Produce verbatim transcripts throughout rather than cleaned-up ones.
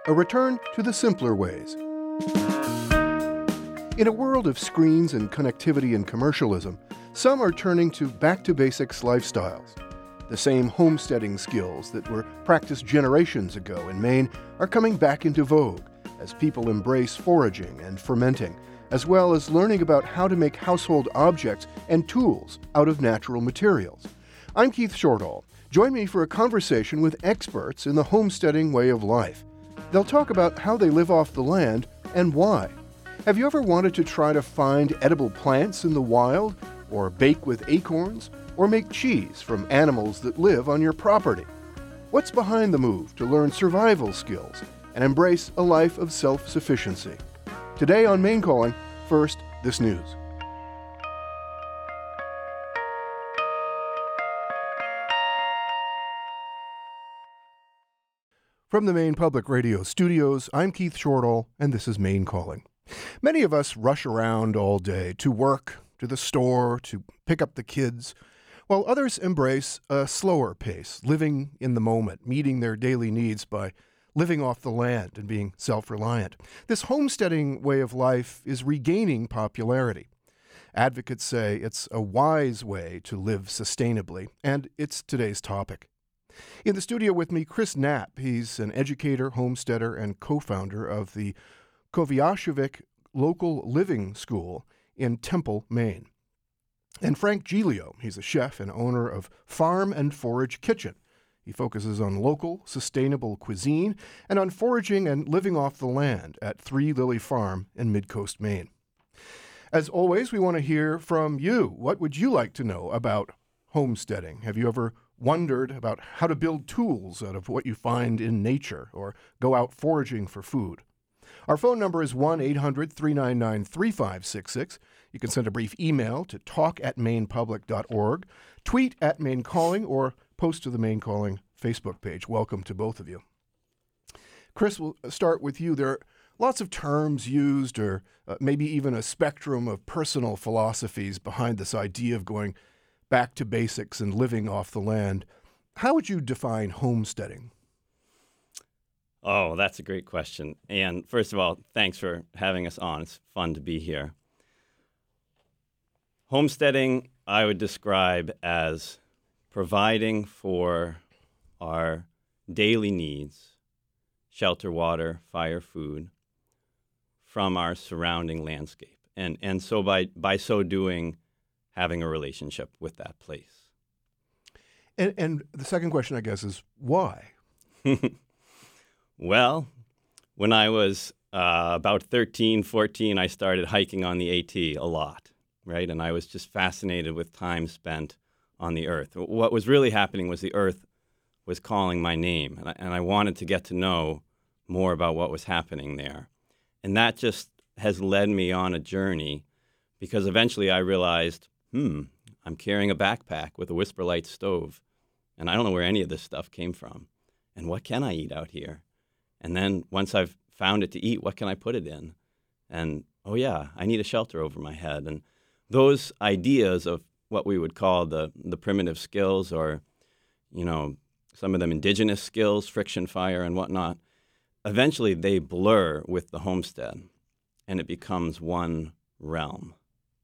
a return to the simpler ways. In a world of screens and connectivity and commercialism, some are turning to back-to-basics lifestyles. The same homesteading skills that were practiced generations ago in Maine are coming back into vogue as people embrace foraging and fermenting, as well as learning about how to make household objects and tools out of natural materials. I'm Keith Shortall. Join me for a conversation with experts in the homesteading way of life. They'll talk about how they live off the land and why. Have you ever wanted to try to find edible plants in the wild, or bake with acorns, or make cheese from animals that live on your property? What's behind the move to learn survival skills and embrace a life of self-sufficiency? Today on Maine Calling, first, this news. From the Maine Public Radio studios, I'm Keith Shortall, and this is Maine Calling. Many of us rush around all day to work, to the store, to pick up the kids, while others embrace a slower pace, living in the moment, meeting their daily needs by living off the land and being self-reliant. This homesteading way of life is regaining popularity. Advocates say it's a wise way to live sustainably, and it's today's topic. In the studio with me, Chris Knapp. He's an educator, homesteader, and co-founder of the Koviashevik Local Living School in Temple, Maine. And Frank Giglio. He's a chef and owner of Farm and Forage Kitchen. He focuses on local, sustainable cuisine and on foraging and living off the land at Three Lily Farm in Midcoast, Maine. As always, we want to hear from you. What would you like to know about homesteading? Have you ever wondered about how to build tools out of what you find in nature or go out foraging for food? Our phone number is one eight hundred three nine nine three five six six. You can send a brief email to talk at maine public dot org, tweet at Maine Calling, or post to the Maine Calling Facebook page. Welcome to both of you. Chris, we'll start with you. There are lots of terms used, or uh, maybe even a spectrum of personal philosophies behind this idea of going back to basics and living off the land. How would you define homesteading? Oh, that's a great question. And first of all, thanks for having us on. It's fun to be here. Homesteading, I would describe as providing for our daily needs, shelter, water, fire, food, from our surrounding landscape. And and so by, by so doing, having a relationship with that place. And, and the second question, I guess, is why? Well, when I was uh, about thirteen, fourteen, I started hiking on the AT a lot, right? And I was just fascinated with time spent on the earth. What was really happening was the earth was calling my name, and I, and I wanted to get to know more about what was happening there. And that just has led me on a journey, because eventually I realized, hmm, I'm carrying a backpack with a Whisper Light stove, and I don't know where any of this stuff came from. And what can I eat out here? And then once I've found it to eat, what can I put it in? And, oh yeah, I need a shelter over my head. And those ideas of what we would call the, the primitive skills, or, you know, some of them indigenous skills, friction fire and whatnot, eventually they blur with the homestead, and it becomes one realm.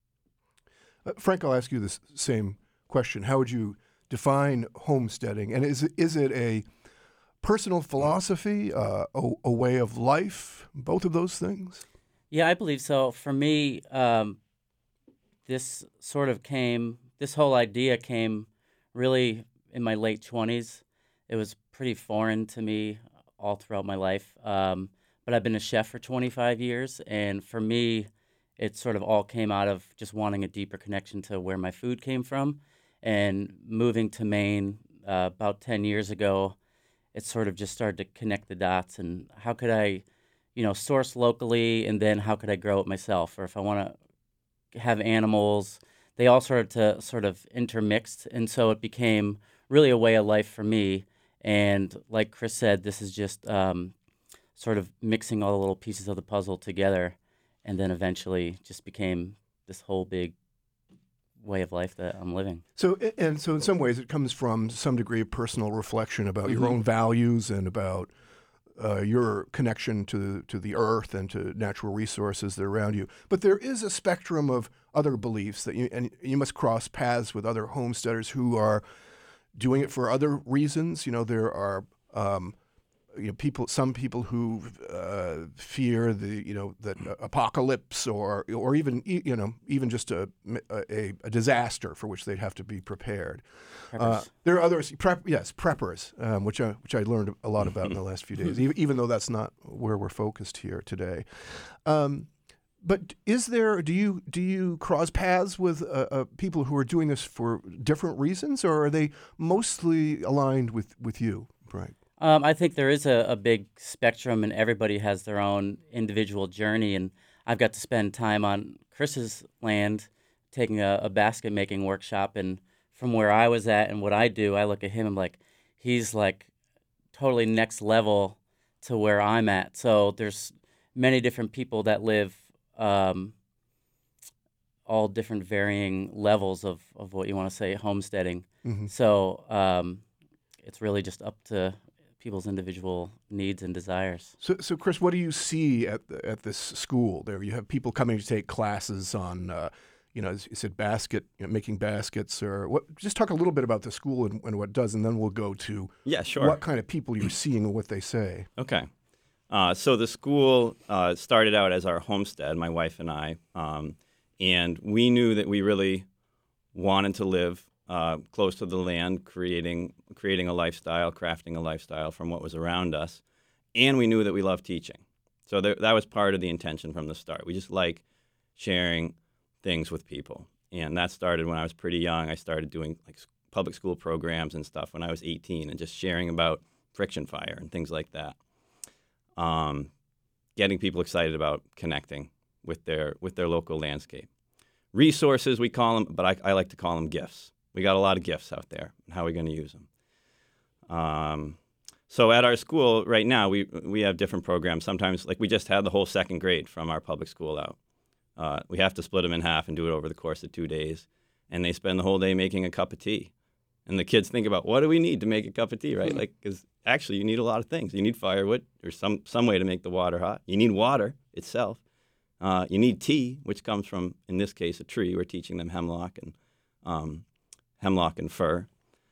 Uh, Frank, I'll ask you this same question. How would you define homesteading? And is it, is it a personal philosophy, uh, a, a way of life, both of those things? Yeah, I believe so. For me, um, this sort of came, this whole idea came really in my late twenties. It was pretty foreign to me all throughout my life. Um, but I've been a chef for twenty-five years, and for me, it sort of all came out of just wanting a deeper connection to where my food came from. And moving to Maine uh, about ten years ago, it sort of just started to connect the dots, and how could I, you know, source locally, and then how could I grow it myself? Or if I want to have animals, they all started to sort of intermixed, and so it became really a way of life for me. And like Chris said, this is just um, sort of mixing all the little pieces of the puzzle together, and then eventually just became this whole big way of life that I'm living. So, and so in some ways it comes from some degree of personal reflection about mm-hmm. your own values and about uh, your connection to to the earth and to natural resources that are around you. But there is a spectrum of other beliefs that you and you must cross paths with other homesteaders who are doing it for other reasons. You know, there are um, you know people, some people who uh, fear the you know the apocalypse or or even you know even just a a, a disaster for which they'd have to be prepared. Uh, there are others, prep, yes, preppers, um, which I which I learned a lot about in the last few days. Even, even though that's not where we're focused here today. Um, But is there? Do you do you cross paths with uh, uh, people who are doing this for different reasons, or are they mostly aligned with, with you, Brian? Um, I think there is a, a big spectrum, and everybody has their own individual journey. And I've got to spend time on Chris's land, taking a, a basket making workshop. And from where I was at and what I do, I look at him and I'm like, he's like totally next level to where I'm at. So there's many different people that live. Um, all different varying levels of, of what you want to say homesteading. Mm-hmm. So um, it's really just up to people's individual needs and desires. So, so Chris, what do you see at the, at this school? There, you have people coming to take classes on, uh, you know, as you said, basket, you know, making baskets, or what? Just talk a little bit about the school and, and what it does, and then we'll go to yeah, sure. what kind of people you're seeing and what they say. Okay. Uh, so the school uh, started out as our homestead, my wife and I, um, and we knew that we really wanted to live uh, close to the land, creating creating a lifestyle, crafting a lifestyle from what was around us, and we knew that we loved teaching. So there, that was part of the intention from the start. We just like sharing things with people, and that started when I was pretty young. I started doing like public school programs and stuff when I was eighteen, and just sharing about friction fire and things like that. Um, getting people excited about connecting with their with their local landscape. Resources, we call them, but I, I like to call them gifts. We got a lot of gifts out there, and how are we going to use them? Um, so at our school right now, we we have different programs. Sometimes, like we just had the whole second grade from our public school out. Uh, we have to split them in half and do it over the course of two days, and they spend the whole day making a cup of tea. And the kids think about, what do we need to make a cup of tea, right? Like, because actually you need a lot of things. You need firewood or some, some way to make the water hot. You need water itself. Uh, you need tea, which comes from, in this case, a tree. We're teaching them hemlock and um, hemlock and fir.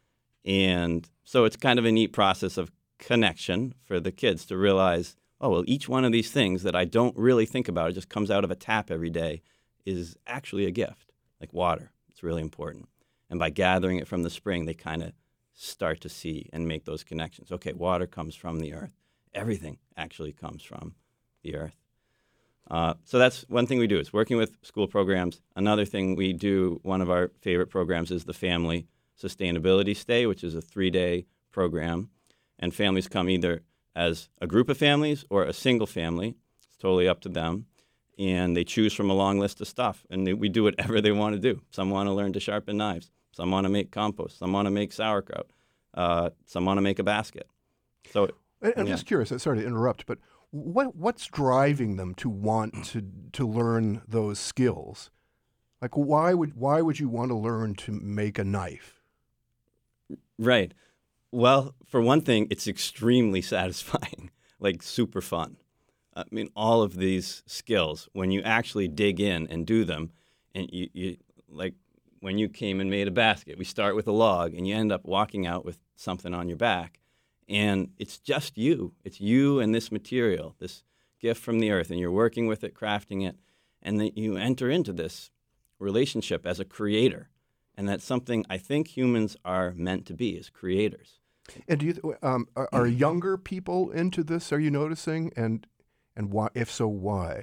And so it's kind of a neat process of connection for the kids to realize, oh, well, each one of these things that I don't really think about, it just comes out of a tap every day, is actually a gift, like water. It's really important. And by gathering it from the spring, they kind of start to see and make those connections. Okay, water comes from the earth. Everything actually comes from the earth. Uh, so that's one thing we do, is working with school programs. Another thing we do, one of our favorite programs, is the Family Sustainability Stay, which is a three-day program. And families come either as a group of families or a single family. It's totally up to them. And they choose from a long list of stuff. And they, we do whatever they want to do. Some want to learn to sharpen knives. Some want to make compost. Some want to make sauerkraut. Uh, some want to make a basket. So I'm yeah. just curious. Sorry to interrupt, but what what's driving them to want to to learn those skills? Like, why would why would you want to learn to make a knife? Right. Well, for one thing, it's extremely satisfying, like super fun. I mean, all of these skills, when you actually dig in and do them, and you, you like when you came and made a basket, we start with a log, and you end up walking out with something on your back, and it's just you. It's you and this material, this gift from the earth, and you're working with it, crafting it, and then you enter into this relationship as a creator, and that's something I think humans are meant to be, as creators. And do you um, are, are younger people into this? Are you noticing? And And why, if so, why?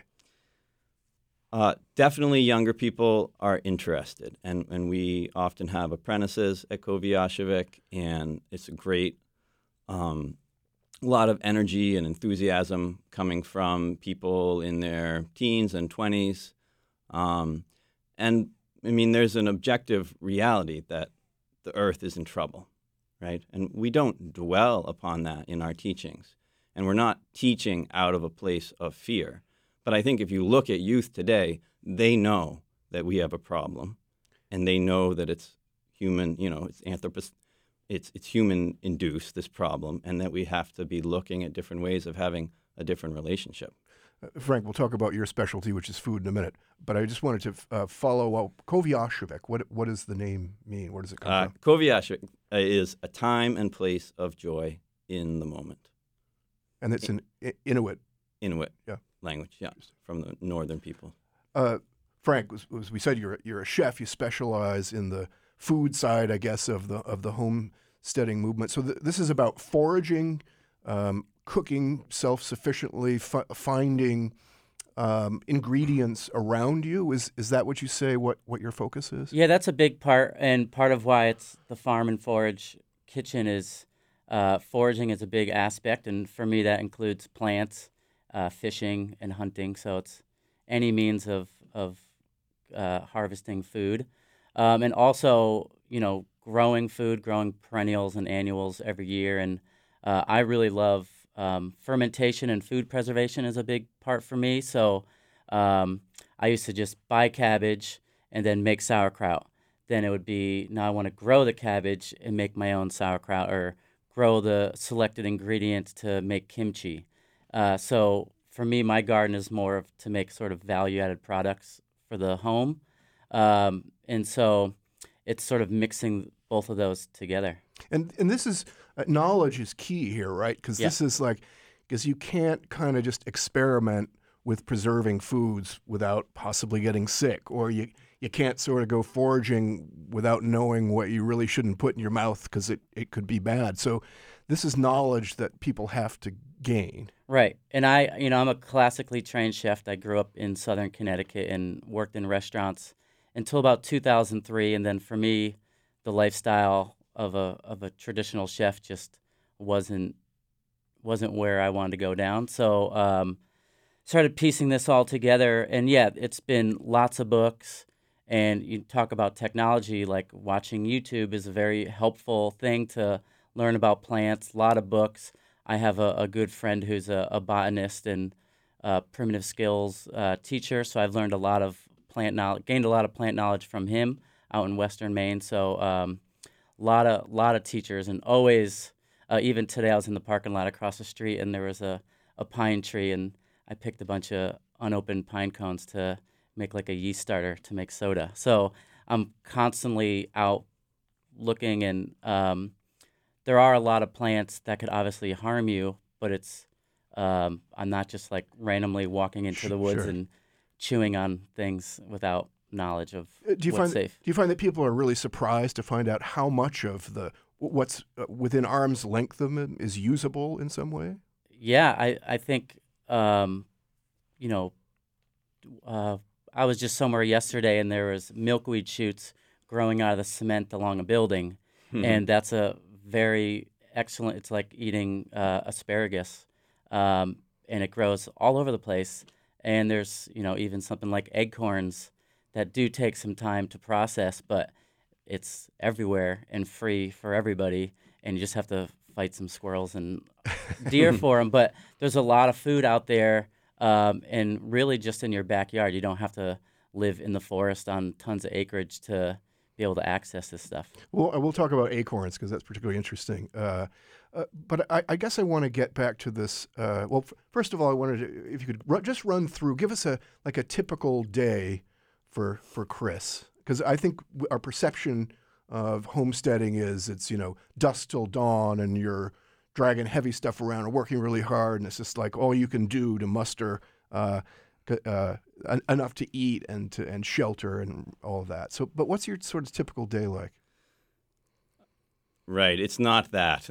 Uh, definitely younger people are interested, and, and we often have apprentices at Kowiaszewicz, and it's a great, um, a lot of energy and enthusiasm coming from people in their teens and twenties. Um, and, I mean, there's an objective reality that the earth is in trouble, right? And we don't dwell upon that in our teachings. And we're not teaching out of a place of fear. But I think if you look at youth today, they know that we have a problem. And they know that it's human, you know, it's anthropos- it's it's human induced, this problem, and that we have to be looking at different ways of having a different relationship. Uh, Frank, we'll talk about your specialty, which is food, in a minute. But I just wanted to uh, follow up. Koviashevik, what what does the name mean? Where does it come Uh, from? Koviashevik is a time and place of joy in the moment. And it's an I- Inuit. Inuit Yeah. language, yeah, from the northern people. Uh, Frank, as, as we said, you're you're a chef. You specialize in the food side, I guess, of the of the homesteading movement. So th- this is about foraging, um, cooking self-sufficiently, fi- finding um, ingredients around you. Is is that what you say? What what your focus is? Yeah, that's a big part, and part of why it's the Farm and Forage Kitchen is uh, foraging is a big aspect, and for me that includes plants, uh, fishing, and hunting. So it's any means of of uh, harvesting food, um, and also you know growing food, growing perennials and annuals every year. And uh, I really love um, fermentation and food preservation is a big part for me. So um, I used to just buy cabbage and then make sauerkraut. Then it would be, now I want to grow the cabbage and make my own sauerkraut, or grow the selected ingredients to make kimchi. Uh, so for me, my garden is more of to make sort of value-added products for the home. Um, and so it's sort of mixing both of those together. And and this is uh, knowledge is key here, right? Because Yeah. this is like because you can't kind of just experiment with preserving foods without possibly getting sick, or you you can't sort of go foraging without knowing what you really shouldn't put in your mouth because it, it could be bad. So this is knowledge that people have to gain. Right. And I, you know, I'm a classically trained chef. I grew up in Southern Connecticut and worked in restaurants until about two thousand three. And then for me, the lifestyle of a of a traditional chef just wasn't wasn't where I wanted to go down. So um, started piecing this all together. And yeah, it's been lots of books. And you talk about technology, like watching YouTube is a very helpful thing to learn about plants. A lot of books. I have a, a good friend who's a, a botanist and uh, primitive skills uh, teacher, so I've learned a lot of plant knowledge, gained a lot of plant knowledge from him out in Western Maine. So um, a lot of lot of teachers, and always, uh, even today, I was in the parking lot across the street, and there was a, a pine tree, and I picked a bunch of unopened pine cones to make like a yeast starter to make soda. So I'm constantly out looking, and um, there are a lot of plants that could obviously harm you, but it's um, I'm not just like randomly walking into the woods Sure. and chewing on things without knowledge of Uh, Do you what's find safe. do you find that people are really surprised to find out how much of the what's uh, within arm's length of them is usable in some way? Yeah, I I think um, you know uh, I was just somewhere yesterday, and there was milkweed shoots growing out of the cement along a building, Mhm. and that's a very excellent. It's like eating uh, asparagus, um, and it grows all over the place. And there's you know even something like acorns that do take some time to process, but it's everywhere and free for everybody. And you just have to fight some squirrels and deer for them. But there's a lot of food out there, um, and really just in your backyard. You don't have to live in the forest on tons of acreage to be able to access this stuff. Well, uh, we'll talk about acorns because that's particularly interesting. Uh, uh, but I, I guess I want to get back to this. Uh, well, f- first of all, I wanted to, if you could ru- just run through, give us a like a typical day for for Chris, because I think w- our perception of homesteading is it's you know dusk till dawn and you're dragging heavy stuff around and working really hard, and it's just like all you can do to muster uh, c- uh, en- enough to eat and to and shelter and all of that. So, but what's your sort of typical day like? Right, it's not that.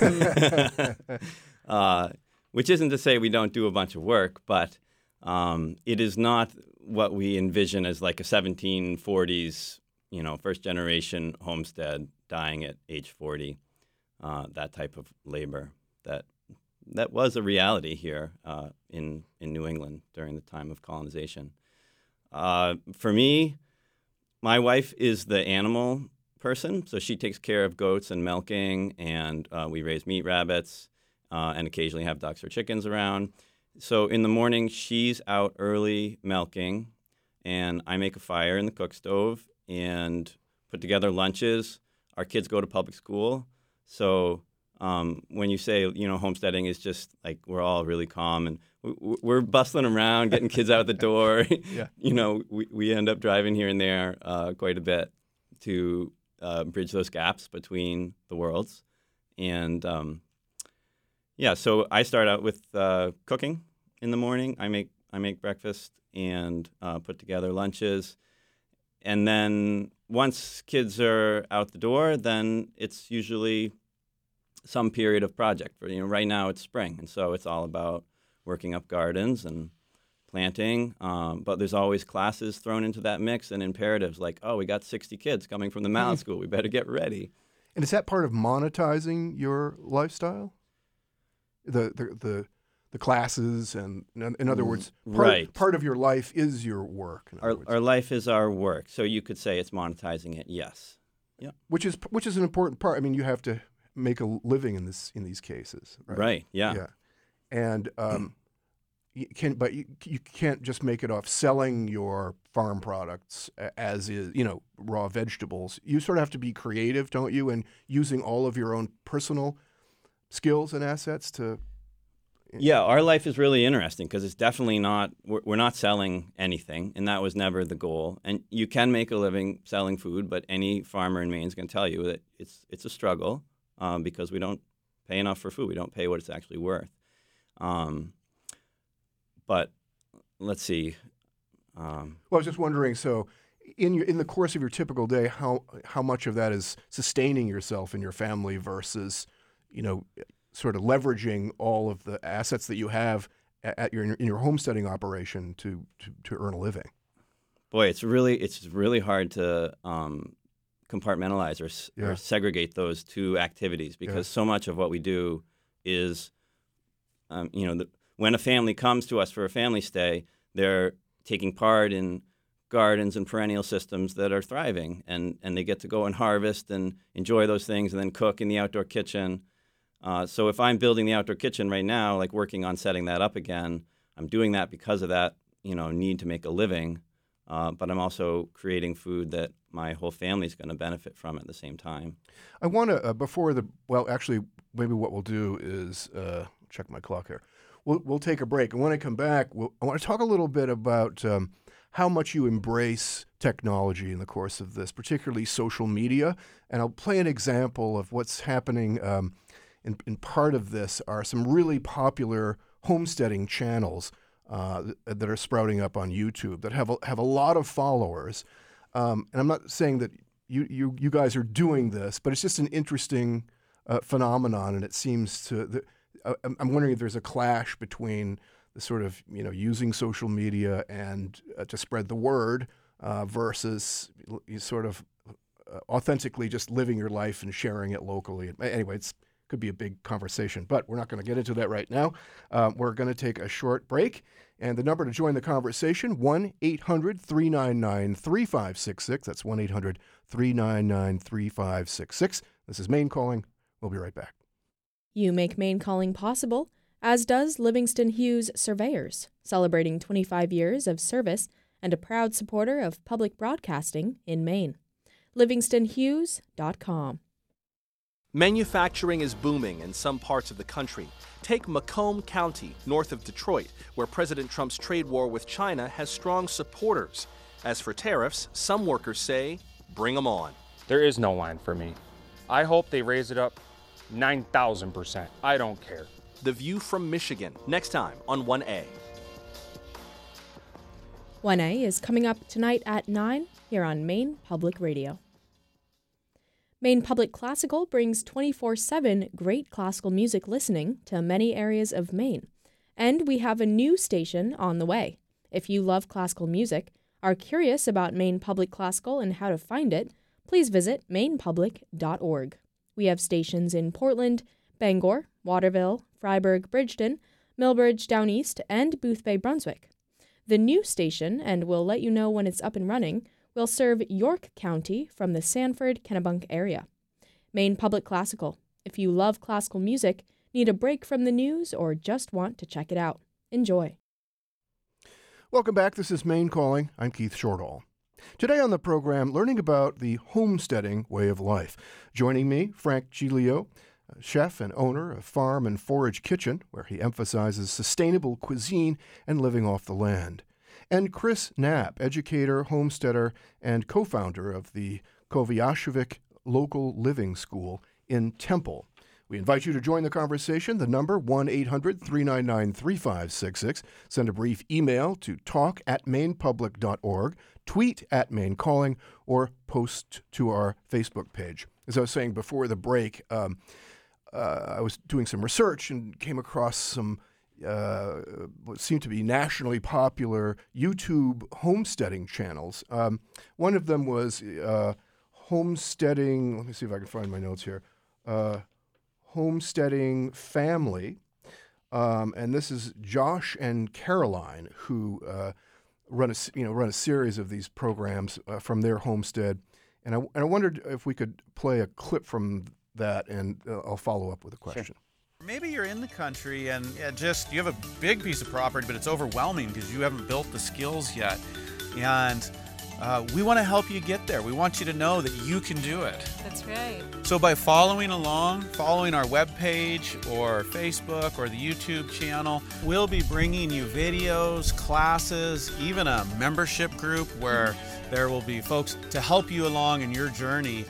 uh, which isn't to say we don't do a bunch of work, but um, it is not what we envision as like a seventeen forties, you know, first generation homestead dying at age forty. Uh, that type of labor that that was a reality here uh, in in New England during the time of colonization. Uh, for me, my wife is the animal person, so she takes care of goats and milking, and uh, we raise meat rabbits uh, and occasionally have ducks or chickens around. So in the morning, she's out early milking, and I make a fire in the cook stove and put together lunches. Our kids go to public school, So um, when you say, you know, homesteading is just like we're all really calm and we, we're bustling around, getting kids out the door. Yeah. You know, we, we end up driving here and there uh, quite a bit to uh, bridge those gaps between the worlds. And um, yeah, so I start out with uh, cooking in the morning. I make I make breakfast and uh, put together lunches. And then once kids are out the door, then it's usually some period of project. For, you know, right now it's spring, and so it's all about working up gardens and planting. Um, but there's always classes thrown into that mix and imperatives like, oh, we got sixty kids coming from the Mallet School. We better get ready. And is that part of monetizing your lifestyle? The the the, the classes and, in other words, part, right. part of your life is your work. in other Our, words. our life is our work, so you could say it's monetizing it. Yes. Yeah. Which is which is an important part. I mean, you have to make a living in this in these cases, right? Right. Yeah. Yeah. And um, you can, but you, you can't just make it off selling your farm products a- as is, you know, raw vegetables. You sort of have to be creative, don't you? And using all of your own personal skills and assets to. Yeah, our life is really interesting because it's definitely not, we're, we're not selling anything, and that was never the goal. And you can make a living selling food, but any farmer in Maine is going to tell you that it's it's a struggle um, because we don't pay enough for food. We don't pay what it's actually worth. Um, but let's see. Um, Well, I was just wondering. So, in your in the course of your typical day, how how much of that is sustaining yourself and your family versus, you know, sort of leveraging all of the assets that you have at, at your in your homesteading operation to to, to earn a living? boy, it's really it's really hard to um, compartmentalize or, s Yeah. or segregate those two activities because Yeah. so much of what we do is, um, you know, the, when a family comes to us for a family stay, they're taking part in gardens and perennial systems that are thriving, and, and they get to go and harvest and enjoy those things and then cook in the outdoor kitchen. Uh, so if I'm building the outdoor kitchen right now, like working on setting that up again, I'm doing that because of that, you know, need to make a living, uh, but I'm also creating food that my whole family is going to benefit from at the same time. I want to uh, before the well, actually, maybe what we'll do is uh, check my clock here. We'll we'll take a break, and when I come back, we'll, I want to talk a little bit about um, how much you embrace technology in the course of this, particularly social media, and I'll play an example of what's happening. Um, in, in part of this are some really popular homesteading channels uh, th- that are sprouting up on YouTube that have a, have a lot of followers. Um, and I'm not saying that you, you you guys are doing this, but it's just an interesting uh, phenomenon, and it seems to. The, uh, I'm I'm wondering if there's a clash between the sort of you know using social media and uh, to spread the word uh, versus you sort of uh, authentically just living your life and sharing it locally. Anyway, it's could be a big conversation, but we're not going to get into that right now. Um, we're going to take a short break. And the number to join the conversation, one eight hundred three nine nine three five six six. That's one eight hundred three nine nine three five six six. This is Maine Calling. We'll be right back. You make Maine Calling possible, as does Livingston Hughes Surveyors, celebrating twenty-five years of service and a proud supporter of public broadcasting in Maine. livingston hughes dot com. Manufacturing is booming in some parts of the country. Take Macomb County, north of Detroit, where President Trump's trade war with China has strong supporters. As for tariffs, some workers say, bring them on. There is no line for me. I hope they raise it up nine thousand percent. I don't care. The View from Michigan, next time on one A. one A is coming up tonight at nine here on Maine Public Radio. Maine Public Classical brings twenty-four seven great classical music listening to many areas of Maine. And we have a new station on the way. If you love classical music, are curious about Maine Public Classical and how to find it, please visit maine public dot org. We have stations in Portland, Bangor, Waterville, Fryeburg, Bridgeton, Millbridge, Down East, and Booth Bay, Brunswick. The new station, and we'll let you know when it's up and running, will serve York County from the Sanford-Kennebunk area. Maine Public Classical. If you love classical music, need a break from the news, or just want to check it out. Enjoy. Welcome back. This is Maine Calling. I'm Keith Shortall. Today on the program, learning about the homesteading way of life. Joining me, Frank Giglio, chef and owner of Farm and Forage Kitchen, where he emphasizes sustainable cuisine and living off the land. And Chris Knapp, educator, homesteader, and co-founder of the Kovacevic Local Living School in Temple. We invite you to join the conversation. The number, one eight hundred three nine nine three five six six. Send a brief email to talk at maine public dot org, tweet at Maine Calling, or post to our Facebook page. As I was saying before the break, um, uh, I was doing some research and came across some uh, what seemed to be nationally popular YouTube homesteading channels. Um, one of them was uh, Homesteading, let me see if I can find my notes here, uh, Homesteading Family, um, and this is Josh and Caroline, who uh, run a you know run a series of these programs uh, from their homestead, and I and I wondered if we could play a clip from that, and uh, I'll follow up with a question. Sure. Maybe you're in the country and yeah, just you have a big piece of property, but it's overwhelming because you haven't built the skills yet, and uh, we want to help you get there. We want you to know that you can do it. That's right. So by following along, following our webpage or Facebook or the YouTube channel, we'll be bringing you videos, classes, even a membership group where there will be folks to help you along in your journey.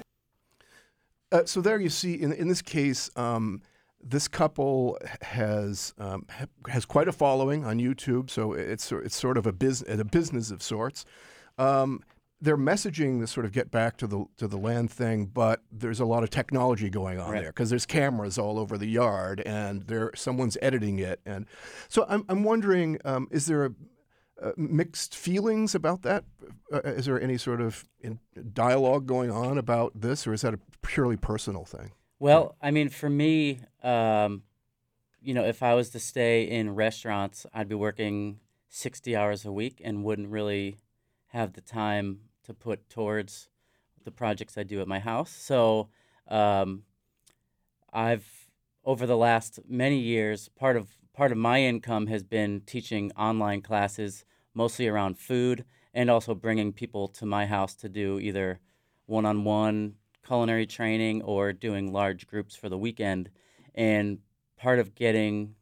Uh, so there you see, in in this case, um, this couple has um, ha- has quite a following on YouTube. So it's it's sort of a business a business of sorts. Um, they're messaging this sort of get back to the to the land thing, but there's a lot of technology going on Right. there because there's cameras all over the yard, and there someone's editing it, and so I'm I'm wondering, um, is there a, uh, mixed feelings about that? Uh, is there any sort of in, dialogue going on about this, or is that a purely personal thing? Well, I mean, for me, um, you know, if I was to stay in restaurants, I'd be working sixty hours a week and wouldn't really have the time to put towards the projects I do at my house. So um, I've, over the last many years, part of part of my income has been teaching online classes, mostly around food, and also bringing people to my house to do either one-on-one culinary training or doing large groups for the weekend. And part of getting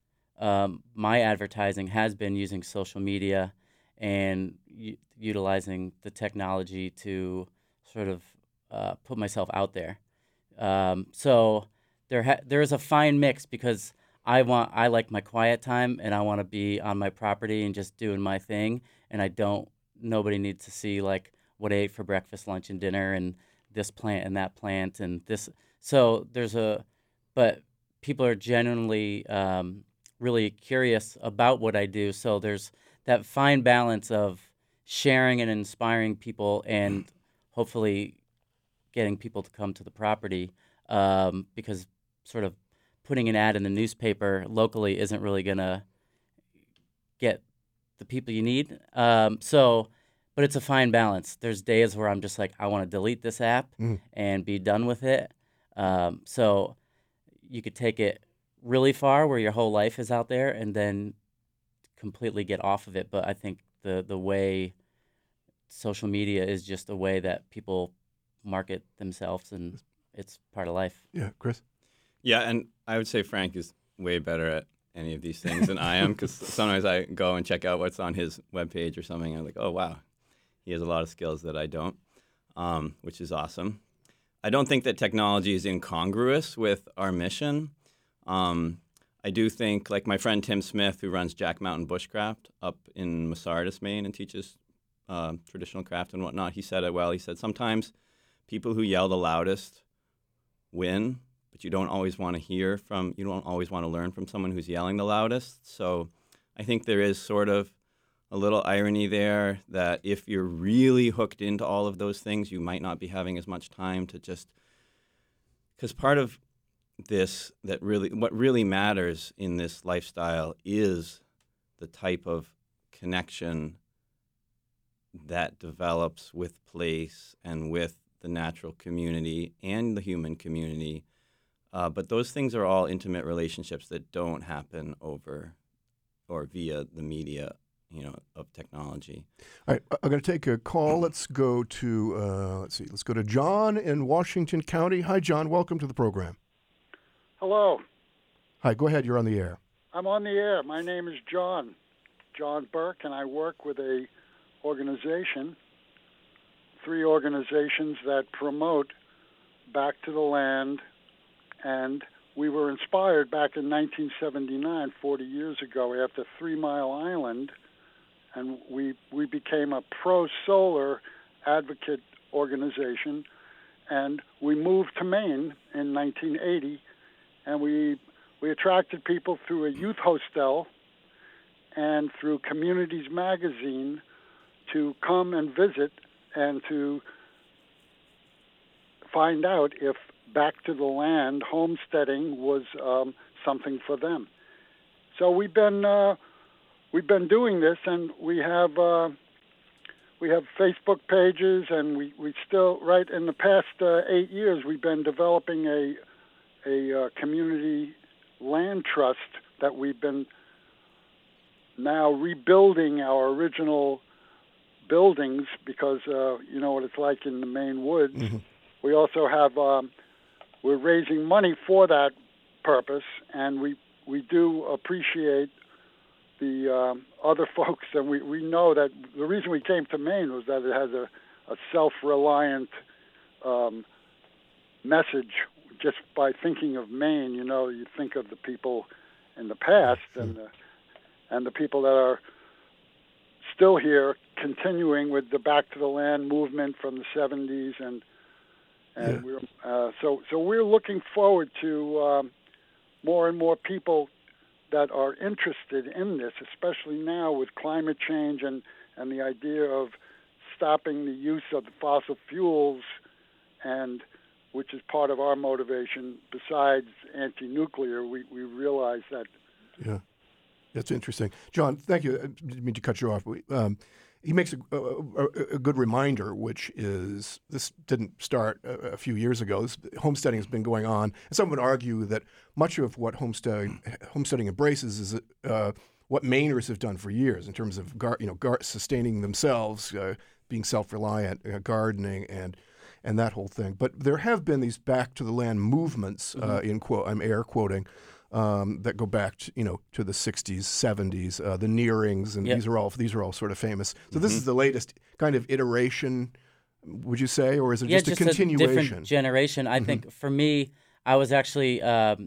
um, my advertising has been using social media and u- utilizing the technology to sort of uh, put myself out there. Um, so there ha- there is a fine mix because I want I like my quiet time and I want to be on my property and just doing my thing, and I don't nobody needs to see like what I ate for breakfast, lunch, and dinner, and this plant and that plant and this. So there's a, but people are genuinely um, really curious about what I do. So there's that fine balance of sharing and inspiring people and hopefully getting people to come to the property um, because sort of putting an ad in the newspaper locally isn't really going to get the people you need. Um, so, but it's a fine balance. There's days where I'm just like, I want to delete this app Mm. and be done with it. Um, so you could take it really far where your whole life is out there and then completely get off of it. But I think the the way social media is just a way that people market themselves, and it's part of life. Yeah, Chris? Yeah, and I would say Frank is way better at any of these things than I am because sometimes I go and check out what's on his webpage or something, and I'm like, oh, wow, he has a lot of skills that I don't, um, which is awesome. I don't think that technology is incongruous with our mission. Um, I do think, like my friend Tim Smith, who runs Jack Mountain Bushcraft up in Masardis, Maine, and teaches uh, traditional craft and whatnot, he said it well. He said sometimes people who yell the loudest win, but you don't always want to hear from, you don't always want to learn from someone who's yelling the loudest. So I think there is sort of a little irony there that if you're really hooked into all of those things, you might not be having as much time to just, because part of this that really, what really matters in this lifestyle is the type of connection that develops with place and with the natural community and the human community. Uh, but those things are all intimate relationships that don't happen over or via the media you know, of technology. All right, I'm going to take a call. Let's go to uh, let's see. Let's go to John in Washington County. Hi, John. Welcome to the program. Hello. Hi. Go ahead. You're on the air. I'm on the air. My name is John, John Burke, and I work with a organization, three organizations that promote Back to the Land, and we were inspired back in nineteen seventy-nine, forty years ago, after Three Mile Island, and we we became a pro-solar advocate organization, and we moved to Maine in nineteen eighty, and we we attracted people through a youth hostel and through Communities Magazine to come and visit and to find out if Back to the Land, homesteading, was um, something for them. So we've been uh, we've been doing this, and we have uh, we have Facebook pages, and we, we still right in the past uh, eight years we've been developing a a uh, community land trust that we've been now rebuilding our original buildings because uh, you know what it's like in the Maine woods. Mm-hmm. We also have. Um, We're raising money for that purpose, and we, we do appreciate the um, other folks, and we, we know that the reason we came to Maine was that it has a, a self-reliant um, message. Just by thinking of Maine, you know, you think of the people in the past and the, and the people that are still here continuing with the Back to the Land movement from the seventies and And yeah. we're, uh, so, so we're looking forward to um, more and more people that are interested in this, especially now with climate change and, and the idea of stopping the use of the fossil fuels, and which is part of our motivation. Besides anti-nuclear, we, we realize that. Yeah, that's interesting, John. Thank you. I didn't mean to cut you off. We, um, He makes a, a, a good reminder, which is this didn't start a, a few years ago. This, homesteading has been going on. And some would argue that much of what homesteading, homesteading embraces is uh, what Mainers have done for years in terms of gar, you know gar, sustaining themselves, uh, being self-reliant, uh, gardening, and and that whole thing. But there have been these back to the land movements. Mm-hmm. uh, in quote, I'm air quoting. Um, that go back to, you know, to the sixties, seventies, uh, the Nearings, and yep. these are all these are all sort of famous. So mm-hmm. this is the latest kind of iteration, would you say, or is it yeah, just, just a continuation? A different generation. I mm-hmm. think for me, I was actually um,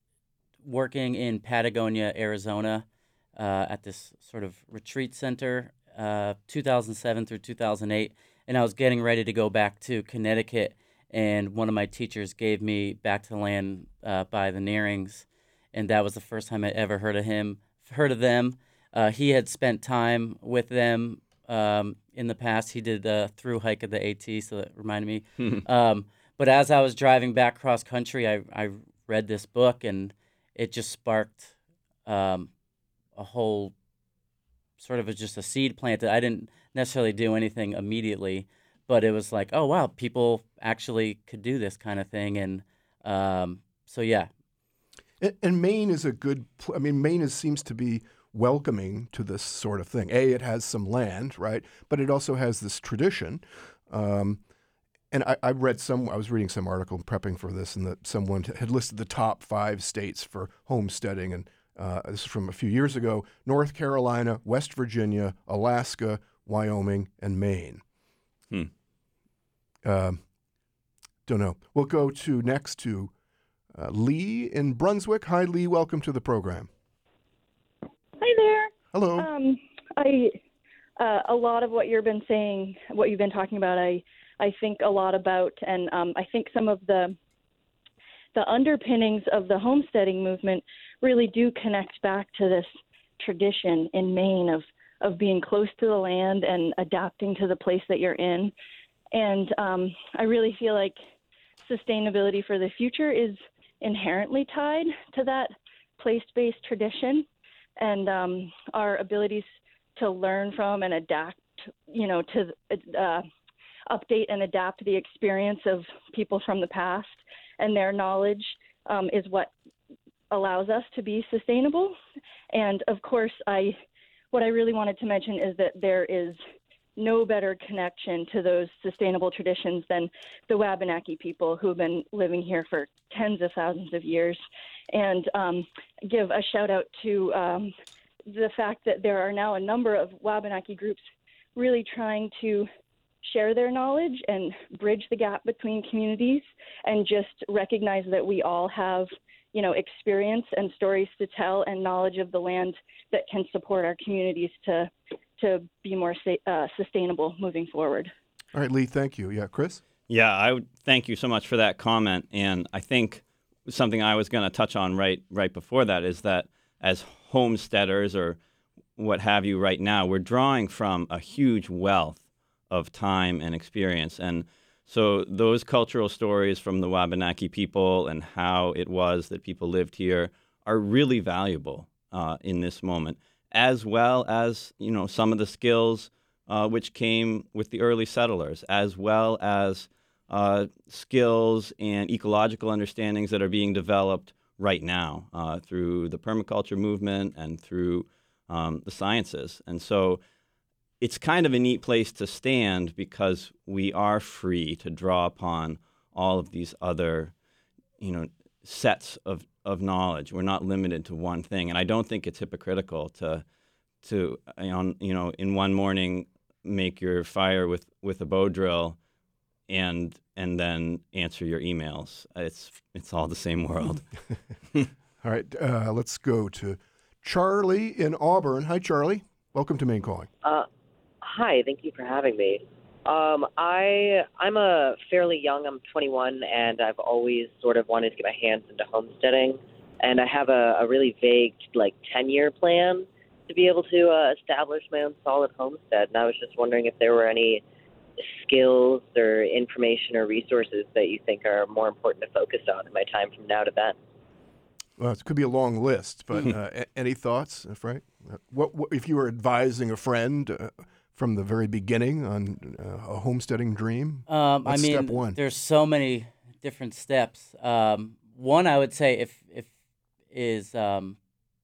working in Patagonia, Arizona, uh, at this sort of retreat center, uh, two thousand seven through two thousand eight, and I was getting ready to go back to Connecticut, and one of my teachers gave me Back to the Land uh, by the Nearings. And that was the first time I ever heard of him, heard of them. Uh, he had spent time with them um, in the past. He did a through hike of the AT, so that reminded me. um, but as I was driving back cross country, I, I read this book, and it just sparked um, a whole sort of a, just a seed planted. I didn't necessarily do anything immediately, but it was like, oh, wow, people actually could do this kind of thing. And um, so, yeah. And Maine is a good, I mean, Maine is, seems to be welcoming to this sort of thing. A, it has some land, right? But it also has this tradition. Um, and I, I read some, I was reading some article prepping for this, and that someone had listed the top five states for homesteading. And uh, this is from a few years ago: North Carolina, West Virginia, Alaska, Wyoming, and Maine. Hmm. Um, don't know. We'll go to next to Uh, Lee in Brunswick. Hi, Lee. Welcome to the program. Hi there. Hello. Um, I uh, a lot of what you've been saying, what you've been talking about, I I think a lot about, and um, I think some of the the underpinnings of the homesteading movement really do connect back to this tradition in Maine of of being close to the land and adapting to the place that you're in, and um, I really feel like sustainability for the future is inherently tied to that place-based tradition, and um, our abilities to learn from and adapt, you know, to uh, update and adapt the experience of people from the past, and their knowledge um, is what allows us to be sustainable. And of course, I what I really wanted to mention is that there is no better connection to those sustainable traditions than the Wabanaki people who have been living here for tens of thousands of years. And um, give a shout out to um, the fact that there are now a number of Wabanaki groups really trying to share their knowledge and bridge the gap between communities, and just recognize that we all have, you know, experience and stories to tell and knowledge of the land that can support our communities to to be more uh, sustainable moving forward. All right, Lee, thank you. Yeah, Chris? Yeah, I would thank you so much for that comment. And I think something I was going to touch on right right before that is that as homesteaders or what have you right now, we're drawing from a huge wealth of time and experience. And so those cultural stories from the Wabanaki people and how it was that people lived here are really valuable uh, in this moment, as well as, you know, some of the skills uh, which came with the early settlers, as well as uh, skills and ecological understandings that are being developed right now uh, through the permaculture movement and through um, the sciences. And so it's kind of a neat place to stand because we are free to draw upon all of these other, you know, sets of, of knowledge. We're not limited to one thing. And I don't think it's hypocritical to, to you know, in one morning make your fire with, with a bow drill and and then answer your emails. It's it's all the same world. All right, uh, let's go to Charlie in Auburn. Hi, Charlie. Welcome to Maine Calling. Uh, hi, thank you for having me. Um, I I'm a fairly young. I'm twenty-one, and I've always sort of wanted to get my hands into homesteading. And I have a, a really vague, like, ten-year plan to be able to uh, establish my own solid homestead. And I was just wondering if there were any skills or information or resources that you think are more important to focus on in my time from now to then. Well, it could be a long list, but uh, a- any thoughts, Frank? What, what if you were advising a friend uh, from the very beginning on uh, a homesteading dream? Um, I What's mean, step one? there's so many different steps. Um, one, I would say, if if is um,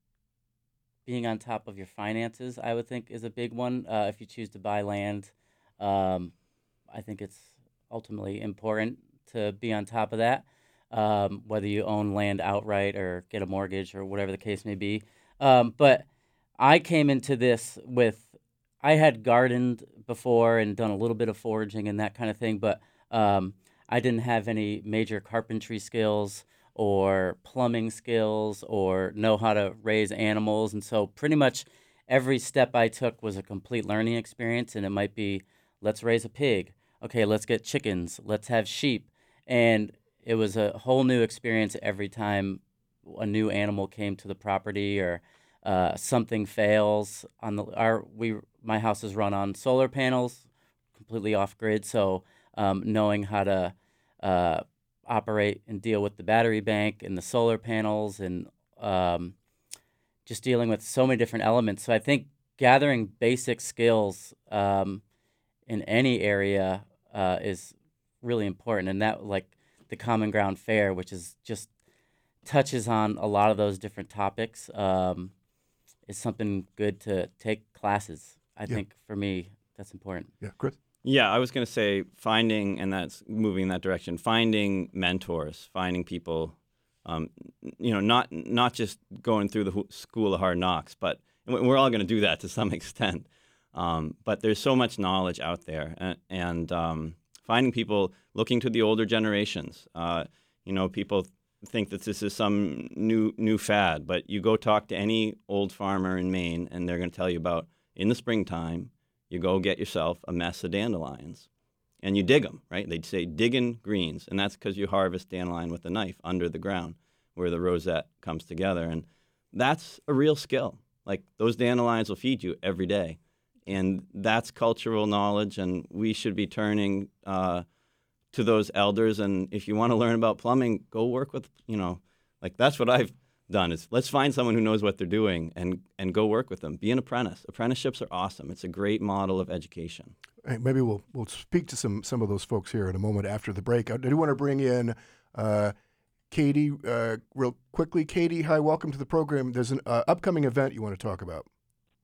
being on top of your finances. I would think is a big one. Uh, if you choose to buy land, um, I think it's ultimately important to be on top of that. Um, whether you own land outright or get a mortgage or whatever the case may be. Um, but I came into this with, I had gardened before and done a little bit of foraging and that kind of thing, but um, I didn't have any major carpentry skills or plumbing skills or know how to raise animals. And so pretty much every step I took was a complete learning experience. And it might be, let's raise a pig. Okay, let's get chickens. Let's have sheep. And it was a whole new experience every time a new animal came to the property or uh, something fails. On the our we my house is run on solar panels, completely off grid. So um, knowing how to uh, operate and deal with the battery bank and the solar panels and um, just dealing with so many different elements. So I think gathering basic skills um, in any area uh, is really important, and that like. The Common Ground Fair, which is just touches on a lot of those different topics, um, is something good to take classes. I yeah. think for me, that's important. Yeah, Chris? Yeah, I was going to say finding, and that's moving in that direction, finding mentors, finding people, um, you know, not not just going through the school of hard knocks, but we're all going to do that to some extent. Um, but there's so much knowledge out there, and, and um, finding people, looking to the older generations. Uh, you know, people think that this is some new new fad, but you go talk to any old farmer in Maine, and they're going to tell you about, in the springtime, you go get yourself a mess of dandelions, and you dig them, right? They'd say digging greens, and that's because you harvest dandelion with a knife under the ground where the rosette comes together, and that's a real skill. Like, those dandelions will feed you every day. And that's cultural knowledge, and we should be turning uh, to those elders. And if you want to learn about plumbing, go work with, you know, like that's what I've done is let's find someone who knows what they're doing and, and go work with them. Be an apprentice. Apprenticeships are awesome. It's a great model of education. Hey, maybe we'll we'll speak to some, some of those folks here in a moment after the break. I do want to bring in uh, Katie uh, real quickly. Katie, hi, welcome to the program. There's an uh, upcoming event you want to talk about.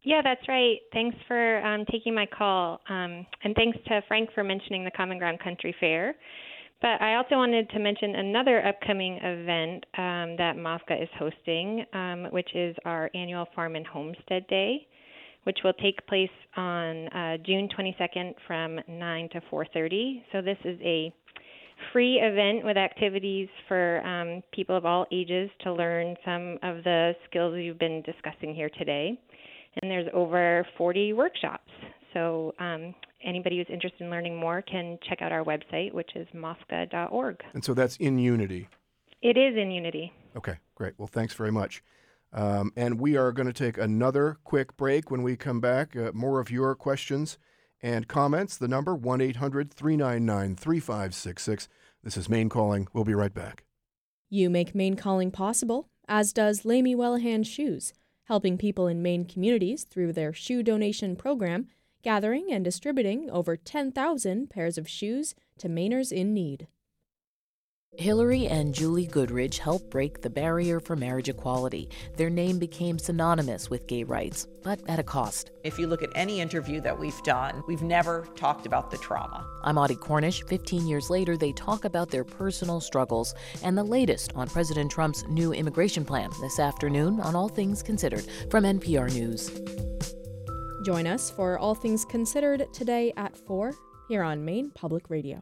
Yeah, that's right. Thanks for um, taking my call. Um, and thanks to Frank for mentioning the Common Ground Country Fair. But I also wanted to mention another upcoming event um, that MOFGA is hosting, um, which is our annual Farm and Homestead Day, which will take place on uh, June twenty-second from nine to four thirty. So this is a free event with activities for um, people of all ages to learn some of the skills we've been discussing here today. And there's over forty workshops. So um, anybody who's interested in learning more can check out our website, which is mofga dot org. And so that's in Unity. It is in Unity. Okay, great. Well, thanks very much. Um, and we are going to take another quick break. When we come back, uh, more of your questions and comments. The number, one eight hundred three nine nine three five six six. This is Maine Calling. We'll be right back. You make Maine Calling possible, as does Lamy Wellahan Shoes, helping people in Maine communities through their shoe donation program, gathering and distributing over ten thousand pairs of shoes to Mainers in need. Hillary and Julie Goodridge helped break the barrier for marriage equality. Their name became synonymous with gay rights, but at a cost. If you look at any interview that we've done, we've never talked about the trauma. I'm Audie Cornish. Fifteen years later, they talk about their personal struggles and the latest on President Trump's new immigration plan this afternoon on All Things Considered from N P R News. Join us for All Things Considered today at four here on Maine Public Radio.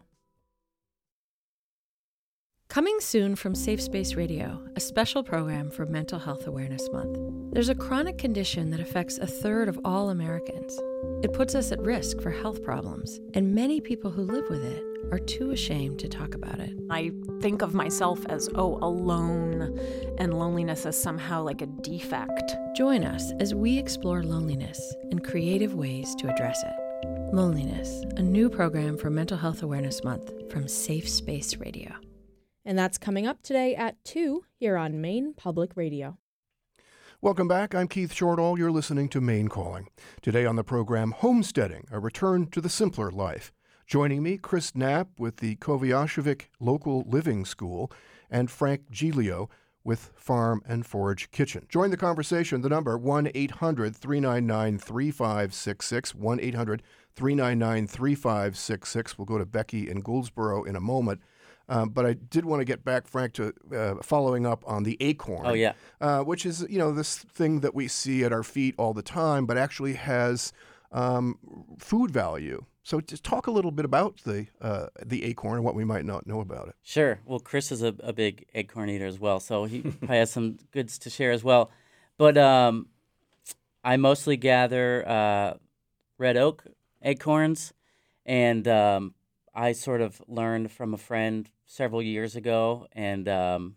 Coming soon from Safe Space Radio, a special program for Mental Health Awareness Month. There's a chronic condition that affects a third of all Americans. It puts us at risk for health problems, and many people who live with it are too ashamed to talk about it. I think of myself as, oh, alone, and loneliness as somehow like a defect. Join us as we explore loneliness and creative ways to address it. Loneliness, a new program for Mental Health Awareness Month from Safe Space Radio. And that's coming up today at two here on Maine Public Radio. Welcome back. I'm Keith Shortall. You're listening to Maine Calling. Today on the program, Homesteading, a return to the simpler life. Joining me, Chris Knapp with the Kovacevic Local Living School and Frank Giglio with Farm and Forage Kitchen. Join the conversation. The number, one eight hundred three nine nine three five six six, one eight hundred three nine nine three five six six. We'll go to Becky in Gouldsboro in a moment. Um, but I did want to get back, Frank, to uh, following up on the acorn. Oh, yeah. Uh, which is, you know, this thing that we see at our feet all the time, but actually has um, food value. So just talk a little bit about the uh, the acorn and what we might not know about it. Sure. Well, Chris is a, a big acorn eater as well, so he probably has some goods to share as well. But um, I mostly gather uh, red oak acorns, and um, I sort of learned from a friend several years ago, and um,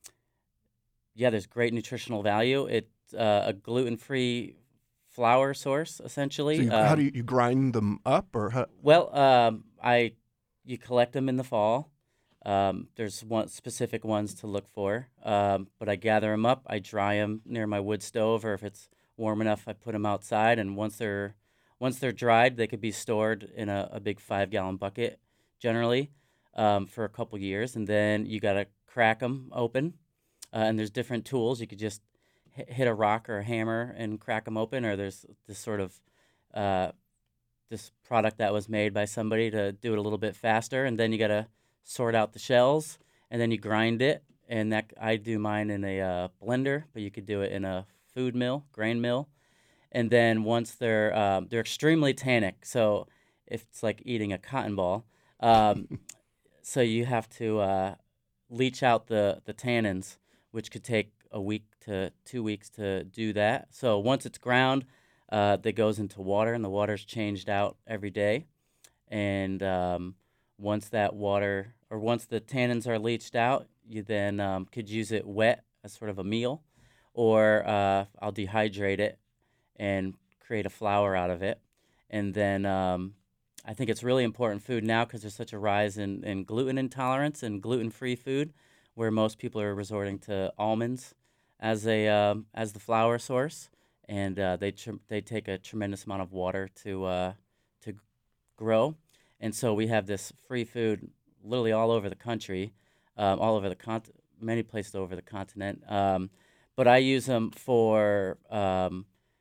yeah, there's great nutritional value. It's uh, a gluten-free flour source, essentially. So you, um, how do you, you grind them up, or how? Well, um, I you collect them in the fall. Um, there's one specific ones to look for, um, but I gather them up. I dry them near my wood stove, or if it's warm enough, I put them outside. And once they're once they're dried, they could be stored in a, a big five-gallon bucket, generally, um, for a couple years. And then you got to crack them open, uh, and there's different tools. You could just hit a rock or a hammer and crack them open, or there's this sort of uh, this product that was made by somebody to do it a little bit faster, and then you got to sort out the shells, and then you grind it, and that I do mine in a uh, blender, but you could do it in a food mill, grain mill, and then once they're um, they're extremely tannic, so if it's like eating a cotton ball, um, so you have to uh, leach out the, the tannins, which could take a week to two weeks to do that. So once it's ground, uh, that goes into water, and the water's changed out every day. And um, once that water, or once the tannins are leached out, you then um, could use it wet as sort of a meal, or uh, I'll dehydrate it and create a flour out of it. And then um, I think it's really important food now because there's such a rise in, in gluten intolerance and gluten-free food, where most people are resorting to almonds as a um, as the flour source, and uh, they tr- they take a tremendous amount of water to uh, to grow, and so we have this free food literally all over the country, um, all over the con- many places over the continent. Um, but I use them for um,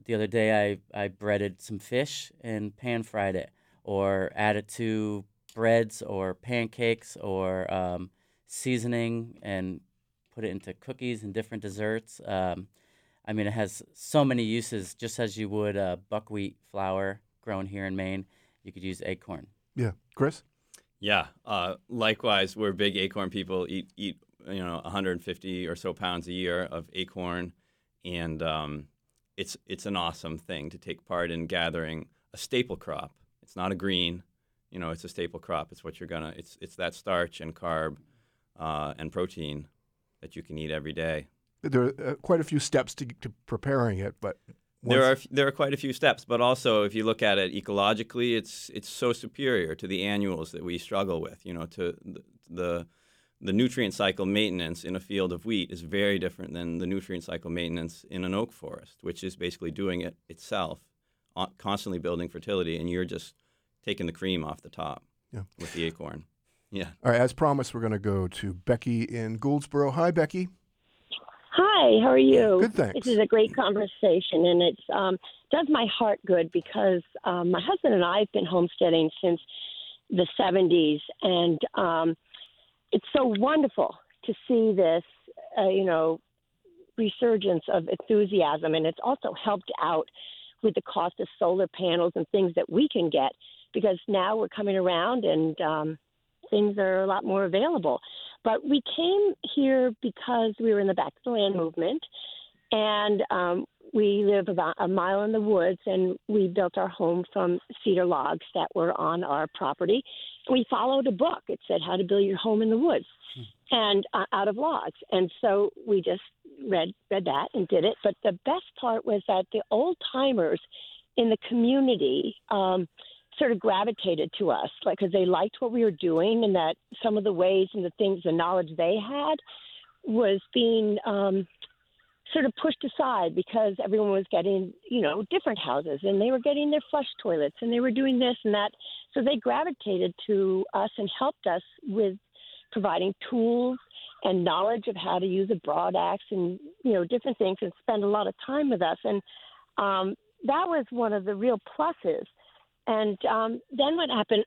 the other day I, I breaded some fish and pan fried it, or added to breads or pancakes, or um, seasoning and put it into cookies and different desserts. Um, I mean, it has so many uses, just as you would uh, buckwheat flour grown here in Maine. You could use acorn. Yeah. Chris? Yeah. Uh, likewise, we're big acorn people. Eat, eat, you know, one hundred fifty or so pounds a year of acorn, and um, it's it's an awesome thing to take part in gathering a staple crop. It's not a green, you know, it's a staple crop. It's what you're gonna. It's it's that starch and carb uh, and protein that you can eat every day. There are uh, quite a few steps to, to preparing it, but there are there are quite a few steps. But also, if you look at it ecologically, it's it's so superior to the annuals that we struggle with. You know, to the the, the nutrient cycle maintenance in a field of wheat is very different than the nutrient cycle maintenance in an oak forest, which is basically doing it itself, constantly building fertility, and you're just taking the cream off the top yeah. with the acorn. Yeah. All right, as promised, we're going to go to Becky in Gouldsboro. Hi, Becky. Hi, how are you? Good, thanks. This is a great conversation, and it um, does my heart good because um, my husband and I have been homesteading since the seventies, and um, it's so wonderful to see this, uh, you know, resurgence of enthusiasm, and it's also helped out with the cost of solar panels and things that we can get, because now we're coming around and um, things are a lot more available. But we came here because we were in the Back to the Land movement, and um, we live about a mile in the woods, and we built our home from cedar logs that were on our property. We followed a book. It said how to build your home in the woods and uh, out of logs. And so we just read read that and did it. But the best part was that the old timers in the community um, sort of gravitated to us, like, because they liked what we were doing, and that some of the ways and the things, the knowledge they had was being um, sort of pushed aside because everyone was getting, you know, different houses, and they were getting their flush toilets, and they were doing this and that. So they gravitated to us and helped us with providing tools and knowledge of how to use a broad axe and, you know, different things, and spend a lot of time with us. And um, that was one of the real pluses. And um, then what happened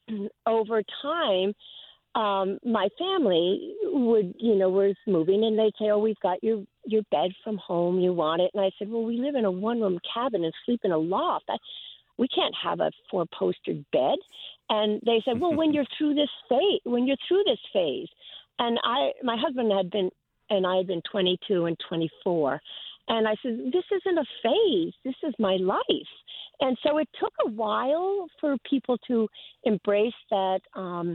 over time, um, my family would, you know, was moving, and they'd say, oh, we've got your, your bed from home. You want it? And I said, well, we live in a one-room cabin and sleep in a loft. I, we can't have a four-postered bed. And they said, well, when you're through this phase, when you're through this phase. And I, my husband had been, and I had been twenty-two and twenty-four. And I said, this isn't a phase. This is my life. And so it took a while for people to embrace that um,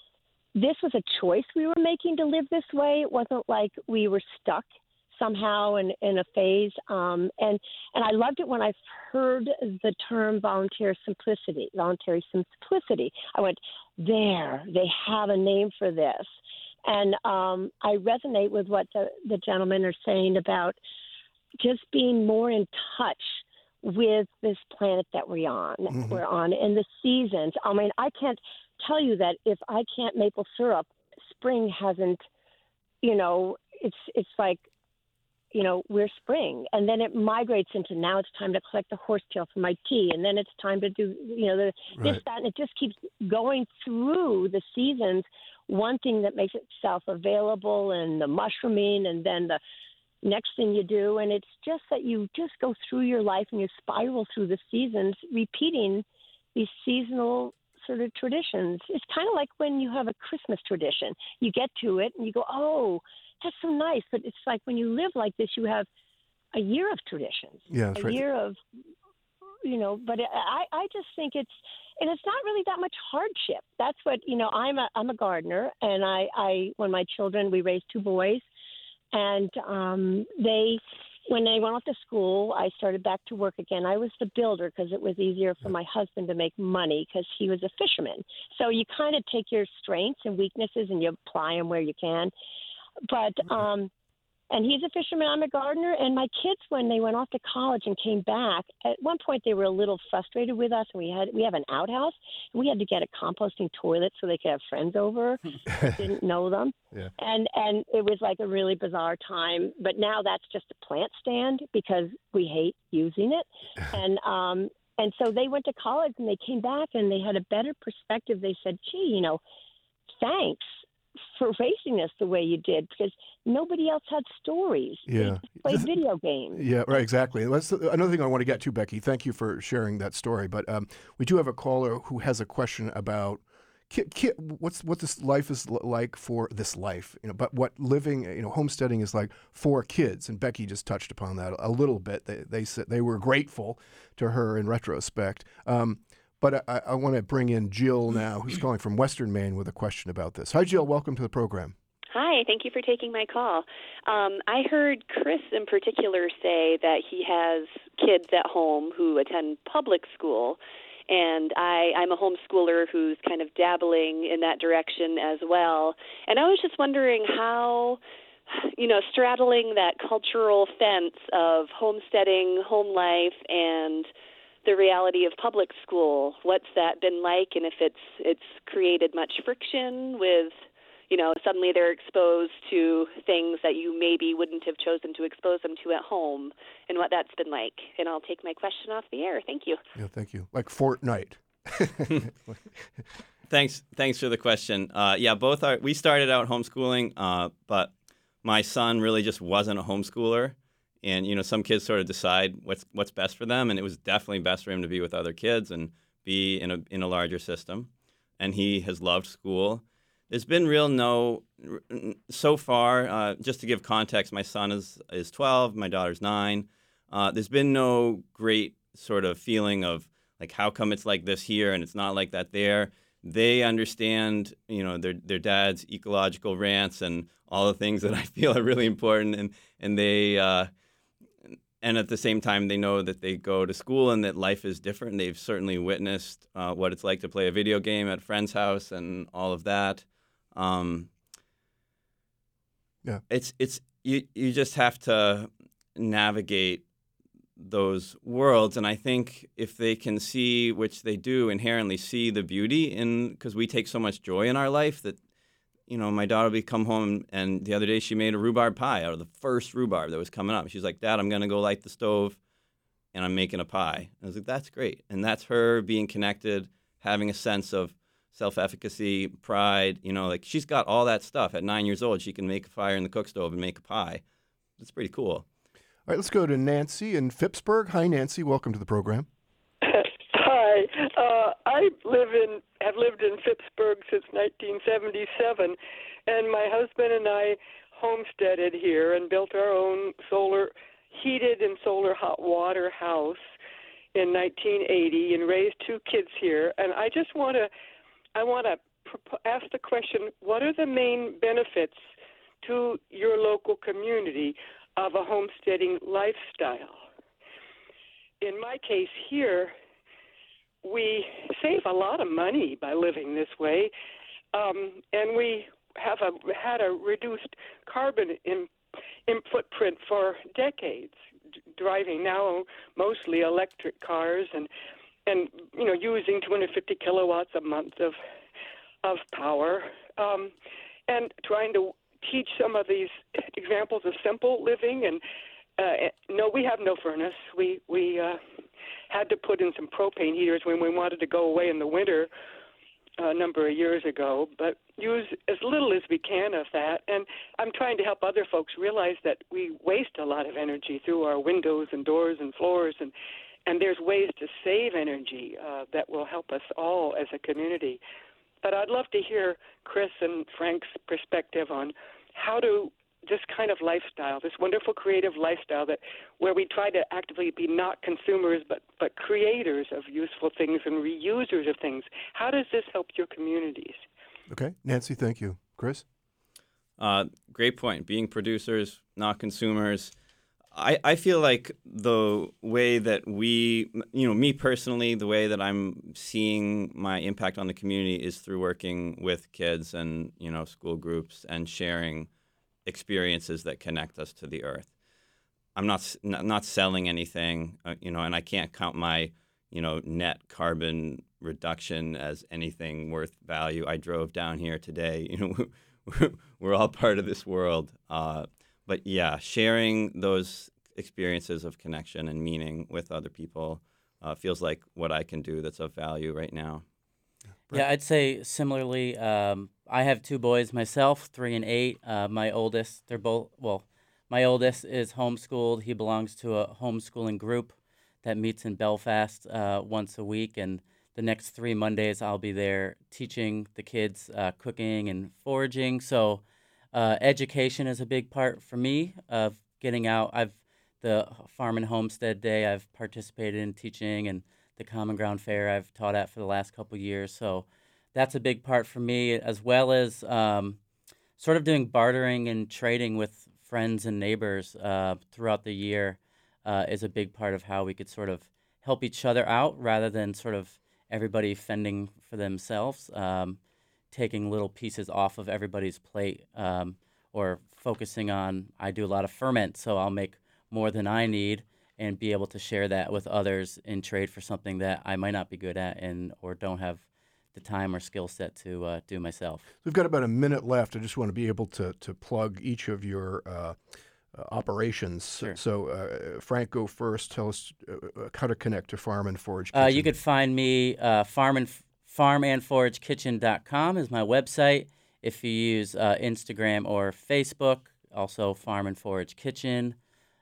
this was a choice we were making to live this way. It wasn't like we were stuck somehow in, in a phase. Um, and, and I loved it when I heard the term volunteer simplicity, voluntary simplicity. I went, there, they have a name for this. And um, I resonate with what the, the gentlemen are saying about just being more in touch with this planet that we're on, mm-hmm. we're on, and the seasons. I mean, I can't tell you that if I can't maple syrup, spring hasn't, you know, it's it's like, you know, we're spring, and then it migrates into now it's time to collect the horsetail for my tea, and then it's time to do, you know, the right. this, that, and it just keeps going through the seasons. One thing that makes itself available, and the mushrooming, and then the next thing you do, and it's just that you just go through your life and you spiral through the seasons, repeating these seasonal sort of traditions. It's kind of like when you have a Christmas tradition. You get to it and you go, oh, that's so nice. But it's like when you live like this, you have a year of traditions, yeah, that's a right. year of, you know, but I, I just think it's, and it's not really that much hardship. That's what, you know, I'm a, I'm a gardener, and I, I, when my children, we raised two boys, and um, they, when they went off to school, I started back to work again. I was the builder because it was easier for my husband to make money because he was a fisherman. So you kind of take your strengths and weaknesses and you apply them where you can. But um, And he's a fisherman, I'm a gardener. And my kids, when they went off to college and came back, at one point they were a little frustrated with us. And we had we have an outhouse, and we had to get a composting toilet so they could have friends over that didn't know them. Yeah. And and it was like a really bizarre time. But now that's just a plant stand because we hate using it. And um and so they went to college and they came back and they had a better perspective. They said, gee, you know, thanks for raising us the way you did, because nobody else had stories. Yeah. They played video games. Yeah, right, exactly. And that's another thing I want to get to, Becky. Thank you for sharing that story. But um, we do have a caller who has a question about ki- ki- what's what this life is like for this life, you know, but what living, you know, homesteading is like for kids. And Becky just touched upon that a little bit. They they said they were grateful to her in retrospect. Um, But I, I want to bring in Jill now, who's calling from Western Maine with a question about this. Hi, Jill. Welcome to the program. Hi. Thank you for taking my call. Um, I heard Chris in particular say that he has kids at home who attend public school, and I, I'm a homeschooler who's kind of dabbling in that direction as well. And I was just wondering how, you know, straddling that cultural fence of homesteading, home life, and the reality of public school, what's that been like, and if it's it's created much friction with, you know, suddenly they're exposed to things that you maybe wouldn't have chosen to expose them to at home, and what that's been like. And I'll take my question off the air. Thank you. Yeah, thank you. Like Fortnite. Thanks, thanks for the question. Uh, yeah, both are. We started out homeschooling, uh, but my son really just wasn't a homeschooler. And, you know, some kids sort of decide what's what's best for them, and it was definitely best for him to be with other kids and be in a in a larger system. And he has loved school. There's been real no, so far, uh, just to give context, my son is, is twelve, my daughter's nine. Uh, there's been no great sort of feeling of, like, how come it's like this here and it's not like that there. They understand, you know, their their dad's ecological rants and all the things that I feel are really important, and, and they... Uh, And at the same time, they know that they go to school and that life is different. They've certainly witnessed uh, what it's like to play a video game at a friend's house and all of that. Um, yeah, it's it's you. You just have to navigate those worlds, and I think if they can see, which they do inherently see, the beauty in, because we take so much joy in our life that. You know, my daughter would come home, and the other day she made a rhubarb pie out of the first rhubarb that was coming up. She's like, Dad, I'm going to go light the stove, and I'm making a pie. And I was like, that's great. And that's her being connected, having a sense of self-efficacy, pride. You know, like she's got all that stuff. At nine years old, she can make a fire in the cook stove and make a pie. It's pretty cool. All right, let's go to Nancy in Phippsburg. Hi, Nancy. Welcome to the program. Hi. Uh, I live in have lived in Phippsburg since nineteen seventy-seven, and my husband and I homesteaded here and built our own solar heated and solar hot water house in nineteen eighty and raised two kids here. And I just want to I want to prop- ask the question: what are the main benefits to your local community of a homesteading lifestyle? In my case here, we save a lot of money by living this way, um, and we have a, had a reduced carbon in, in footprint for decades, d- driving now mostly electric cars and, and you know, using two hundred fifty kilowatts a month of of power, um, and trying to teach some of these examples of simple living. And uh, no, we have no furnace. We we uh, had to put in some propane heaters when we wanted to go away in the winter a number of years ago, but use as little as we can of that. And I'm trying to help other folks realize that we waste a lot of energy through our windows and doors and floors, and, and there's ways to save energy uh, that will help us all as a community. But I'd love to hear Chris and Frank's perspective on how to this kind of lifestyle, this wonderful creative lifestyle that where we try to actively be not consumers but, but creators of useful things and reusers of things. How does this help your communities? Okay. Nancy, thank you. Chris? Uh, great point. Being producers, not consumers. I, I feel like the way that we, you know, me personally, the way that I'm seeing my impact on the community is through working with kids and, you know, school groups and sharing experiences that connect us to the earth. I'm not s- not, not selling anything, uh, you know, and I can't count my, you know, net carbon reduction as anything worth value. I drove down here today. You know, we're, we're all part of this world. Uh, but yeah, sharing those experiences of connection and meaning with other people uh, feels like what I can do that's of value right now. Yeah, I'd say similarly. Um, I have two boys myself, three and eight. Uh, my oldest, they're both, well, my oldest is homeschooled. He belongs to a homeschooling group that meets in Belfast uh, once a week. And the next three Mondays, I'll be there teaching the kids uh, cooking and foraging. So uh, education is a big part for me of getting out. I've the Farm and Homestead Day I've participated in teaching, and the Common Ground Fair I've taught at for the last couple of years. So that's a big part for me, as well as um, sort of doing bartering and trading with friends and neighbors uh, throughout the year uh, is a big part of how we could sort of help each other out rather than sort of everybody fending for themselves, um, taking little pieces off of everybody's plate um, or focusing on, I do a lot of ferment, so I'll make more than I need and be able to share that with others in trade for something that I might not be good at and or don't have the time or skill set to uh, do myself. We've got about a minute left. I just want to be able to to plug each of your uh, uh, operations. Sure. So, uh, Frank, go first. Tell us uh, how to connect to Farm and Forage Kitchen. Uh, you could find me, uh, farm and farm and forage kitchen dot com is my website. If you use uh, Instagram or Facebook, also Farm and Forage Kitchen.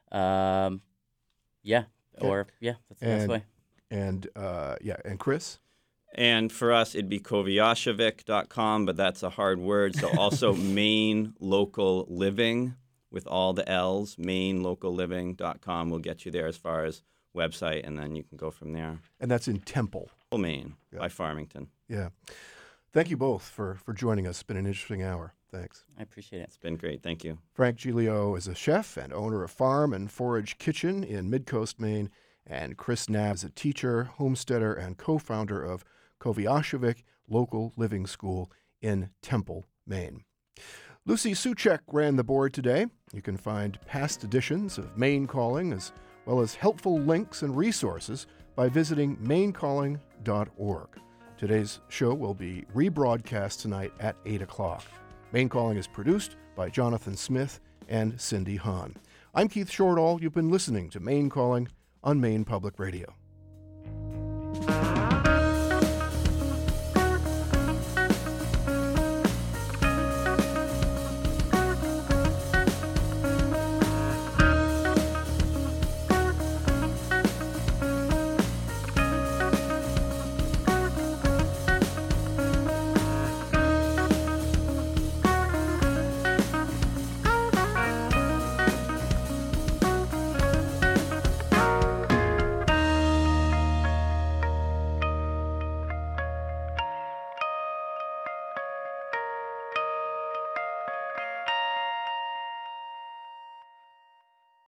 Um, yeah, or yeah, that's the and, best way. And uh, yeah, and Chris? And for us, it'd be koviashevik dot com, but that's a hard word. So also Maine Local Living with all the L's, maine local living dot com will get you there as far as website, and then you can go from there. And that's in Temple, Maine, yeah. by Farmington. Yeah. Thank you both for, for joining us. It's been an interesting hour. Thanks. I appreciate it. It's been great. Thank you. Frank Giglio is a chef and owner of Farm and Forage Kitchen in Midcoast, Maine, and Chris Knapp is a teacher, homesteader, and co-founder of Koviashevik Local Living School in Temple, Maine. Lucy Suchek ran the board today. You can find past editions of Maine Calling as well as helpful links and resources by visiting maine calling dot org. Today's show will be rebroadcast tonight at eight o'clock. Maine Calling is produced by Jonathan Smith and Cindy Hahn. I'm Keith Shortall. You've been listening to Maine Calling on Maine Public Radio.